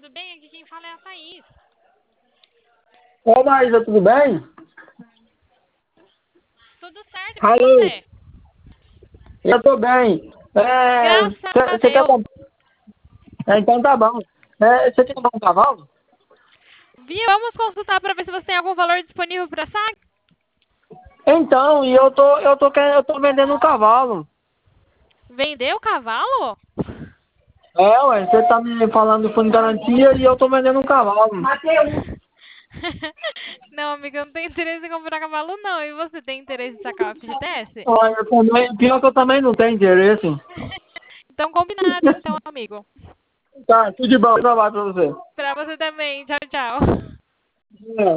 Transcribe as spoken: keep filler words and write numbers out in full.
tudo bem? Aqui quem fala é a Thaís. Ô, Maísa, tudo bem? Tudo certo com Alô, você? eu tô bem. É, Graças a você quer Deus. comprar? É, então tá bom. Você quer comprar um cavalo? Viu? Vamos consultar para ver se você tem algum valor disponível para saque? Então, e eu tô, eu tô, querendo, eu tô vendendo um cavalo. Vender o cavalo? É, ué, você tá me falando do fundo de garantia e eu tô vendendo um cavalo. Mateus! Não, amiga, eu não tenho interesse em comprar cavalo, não. E você tem interesse em sacar o F G T S? Olha, eu também, pior que eu também não tenho interesse. Então, combinado, então, amigo. Tá, tudo de bom, trabalho pra você. Para você também. Tchau, tchau. É.